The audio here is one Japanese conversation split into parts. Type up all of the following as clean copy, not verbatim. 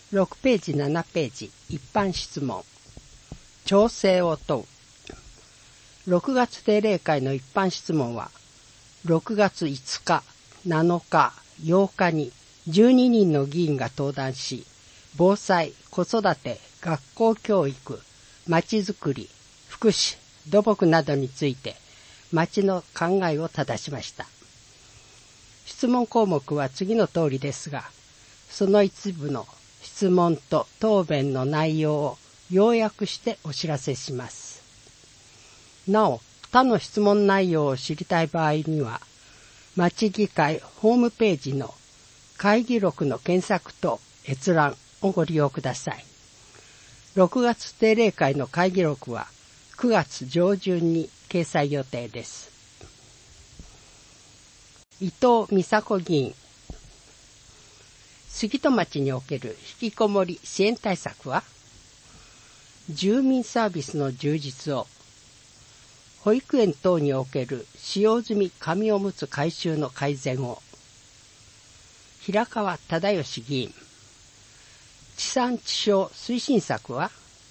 6ページ7ページ一般質問。調整を問う。6月定例会の一般質問は6月5日、7日、8日に12人の議員が登壇し、防災、子育て、学校教育、まちづくり、福祉、土木などについて町の考えを正しました。質問項目は次の通りですが、その一部の質問と答弁の内容を要約してお知らせします。なお、他の質問内容を知りたい場合には、町議会ホームページの会議録の検索と閲覧をご利用ください。6月定例会の会議録は9月上旬に掲載予定です。伊藤美佐子議員。杉戸町における引きこもり支援対策は、住民サービスの充実を、保育園等における使用済み紙おむつ回収の改善を、平川忠義議員。地産地消推進策は、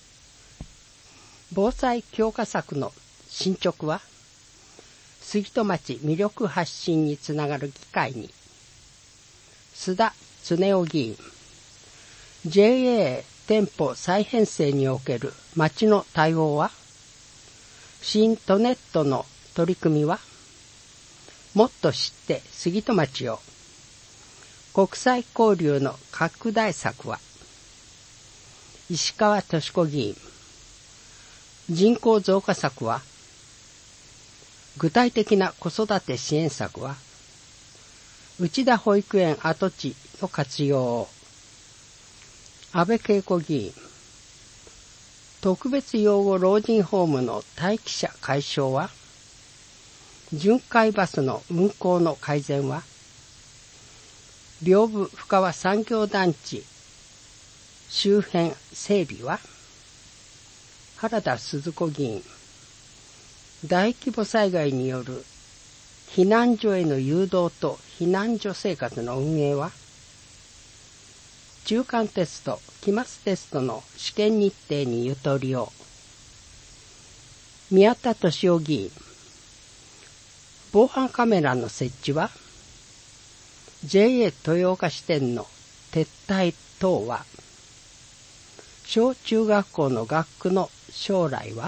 防災強化策の進捗は、杉戸町魅力発信につながる機会に、須田恒夫議員。JA 店舗再編成における町の対応は、新都ネットの取り組みは、もっと知って杉戸町を、国際交流の拡大策は、石川敏子議員。人口増加策は、具体的な子育て支援策は、内田保育園跡地の活用を、安倍恵子議員。特別養護老人ホームの待機者解消は、巡回バスの運行の改善は、両部深川産業団地周辺整備は、原田鈴子議員。大規模災害による避難所への誘導と避難所生活の運営は、中間テスト、期末テストの試験日程にゆとりを、宮田俊夫議員。防犯カメラの設置は、JA 豊岡支店の撤退等は、小中学校の学区の将来は、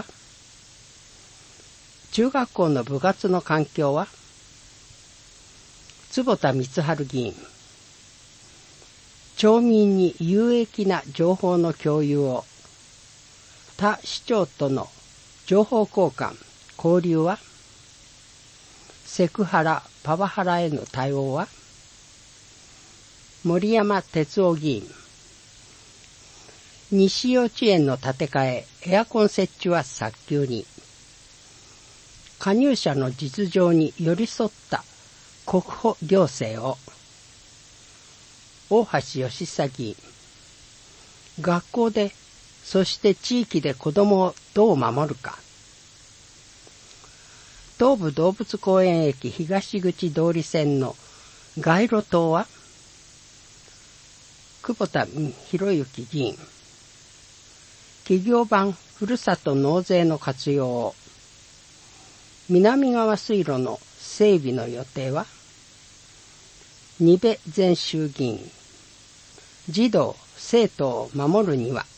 中学校の部活の環境は、坪田光晴議員。町民に有益な情報の共有を、他市町との情報交換、交流は、セクハラ、パワハラへの対応は、森山哲夫議員。西幼稚園の建て替え、エアコン設置は早急に。加入者の実情に寄り添った国保行政を、大橋義久議員。学校で、そして地域で子どもをどう守るか。東武動物公園駅東口通り線の街路灯は、久保田博之議員。企業版ふるさと納税の活用を、南側水路の整備の予定は、二部前衆議員。児童、生徒を守るには、